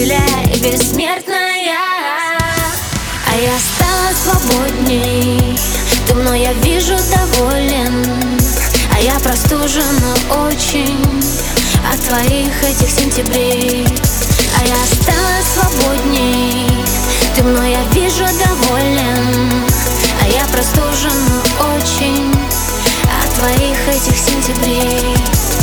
стреляй, бессмертная. А я стала свободней, ты мной, я вижу, доволен. А я простужена очень от твоих этих сентябрей. А я стала свободней, ты мной, я вижу, доволен. А я простужена очень от твоих этих сентябрей.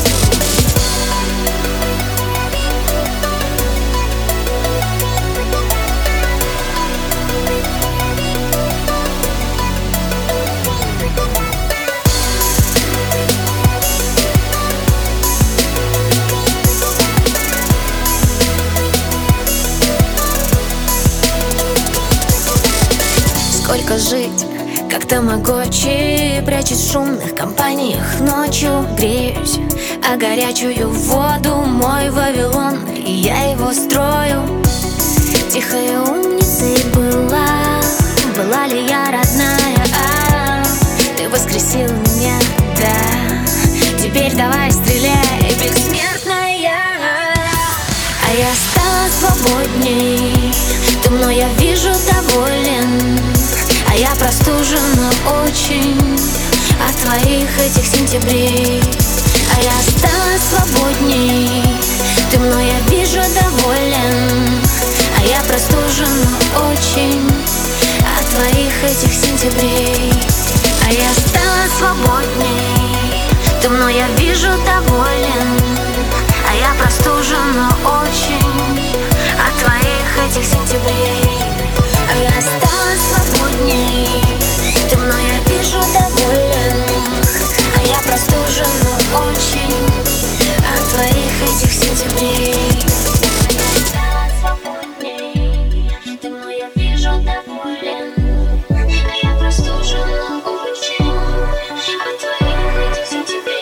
Сколько жить, как тамагочи, прячусь в шумных компаниях ночью. Греюсь о горячую воду, мой Вавилон, и я его строю. Тихая умницей была ли я родная? Ты воскресил меня, да. Теперь давай стреляй, бессмертная. А я стала свободней, ты мной, я вижу, доволен. А я простужена очень от твоих этих сентябрей. А я стала свободней, ты мной, я вижу, доволен. А я простужена очень от твоих этих сентябрей. А я стала свободней, ты мной, я вижу, доволен. А я простужена очень от твоих этих сентябрей. А я стала свободней, ты мной, я вижу, доволен. А я простужена очень от твоих этих сентябрей. Я стала свободней, ты мной, я вижу, доволен. А я простужена очень от твоих этих сентябрей.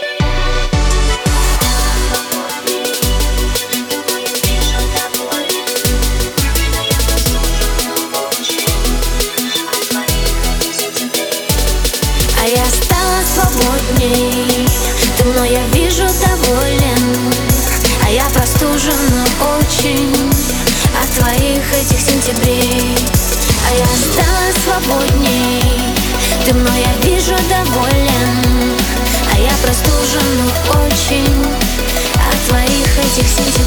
А я стала свободней, ты мной, я вижу, доволен. А я простужена очень от твоих этих сентябрей. А я стала свободней, ты мной, я вижу, доволен. А я простужена очень от твоих этих сентябрей.